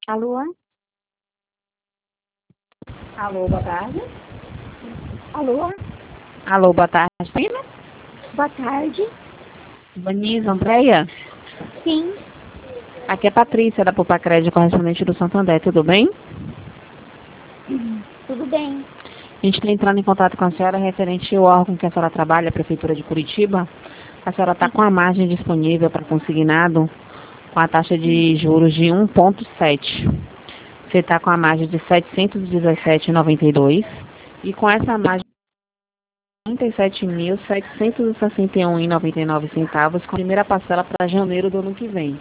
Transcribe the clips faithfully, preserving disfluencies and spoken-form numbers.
Alô? Alô, boa tarde. Alô? Alô, boa tarde, prima. Boa tarde. Vanisa, Andréia. Sim, Aqui é Patrícia, da Poupa Crédito, correspondente do Santander, tudo bem? tudo bem. A gente está entrando em contato com a senhora referente ao órgão que a senhora trabalha, a Prefeitura de Curitiba. A senhora está com a margem disponível para consignado com a taxa de juros de um vírgula sete. Você está com a margem de setecentos e dezessete vírgula noventa e dois e com essa margem trinta e sete mil setecentos e sessenta e um vírgula noventa e nove centavos com a primeira parcela para janeiro do ano que vem.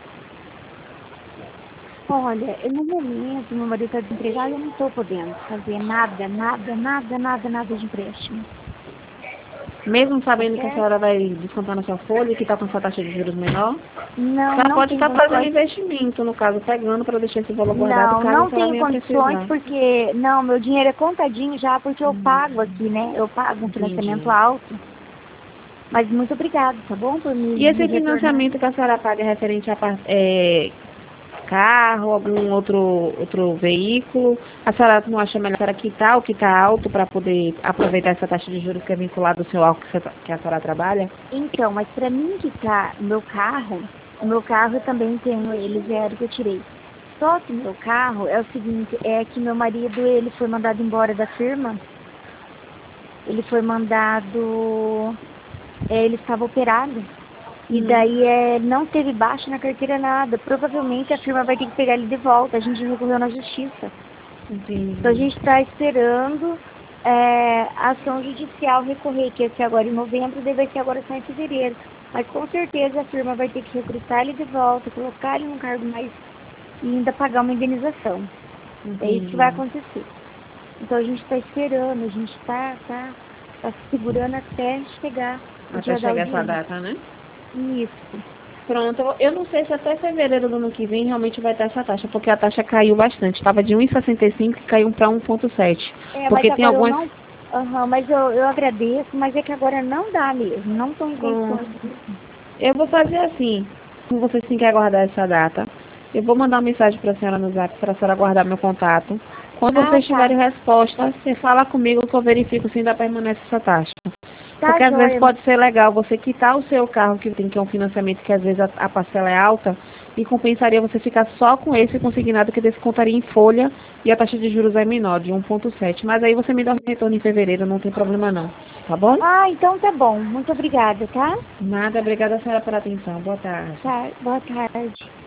Olha, eu, no momento, meu marido está desempregado, eu não estou podendo fazer nada, nada, nada, nada, nada de empréstimo. Mesmo Tá sabendo que a certo? senhora vai descontar na sua folha e que está com essa taxa de juros menor, a Não, senhora não pode tem estar fazendo condições. investimento, no caso, pegando para deixar esse valor guardado Não, caso a não senhora tenho venha condições precisar. porque, não, meu dinheiro é contadinho já porque eu pago aqui, né? Eu pago um financiamento Entendi. alto. Mas muito obrigada, tá bom? Por me, E me esse retornar. financiamento que a senhora paga é referente a par- é, carro, algum outro, outro veículo, a senhora não acha melhor a senhora quitar o que está alto para poder aproveitar essa taxa de juros que é vinculada ao seu álcool que você- que a senhora trabalha? Então, mas para mim quitar meu carro, o meu carro eu também tenho ele zero que eu tirei. Só que meu carro é o seguinte, é que meu marido, ele foi mandado embora da firma, ele foi mandado, é, ele estava operado, e Hum, daí é, não teve baixa na carteira nada, provavelmente a firma vai ter que pegar ele de volta, a gente recorreu na justiça. Então a entendi. gente está esperando é, a ação judicial recorrer, que ia ser agora em novembro, daí vai ser agora só em fevereiro. Mas com certeza a firma vai ter que recrutar ele de volta, colocar ele num cargo mais e ainda pagar uma indenização. É isso que vai Entendi. acontecer. Então a gente está esperando, a gente está tá, tá se segurando até chegar o Até dia da chegar essa audiência. data, né? Isso. Pronto, eu não sei se até fevereiro do ano que vem realmente vai ter essa taxa, porque a taxa caiu bastante. Estava de um vírgula sessenta e cinco e caiu para um vírgula sete. É, mas Porque tem agora eu algumas. não. Aham, mas eu, eu agradeço, mas é que agora não dá mesmo, não estou em Pronto. condições mesmo. Eu vou fazer assim. Como vocês têm que aguardar essa data, eu vou mandar uma mensagem para a senhora no zap para a senhora guardar meu contato. Quando Ah, vocês tá. tiverem resposta, você fala comigo que eu verifico se ainda permanece essa taxa. Tá, Porque às vezes joia. pode ser legal você quitar o seu carro, que tem que é um financiamento que às vezes a, a parcela é alta, e compensaria você ficar só com esse consignado que descontaria em folha e a taxa de juros é menor, de um vírgula sete. Mas aí você me dá o retorno em fevereiro, não tem problema não. Tá bom? Ah, então tá bom. Muito obrigada, tá? Nada, obrigada a senhora pela atenção. Boa tarde. Tá, boa tarde.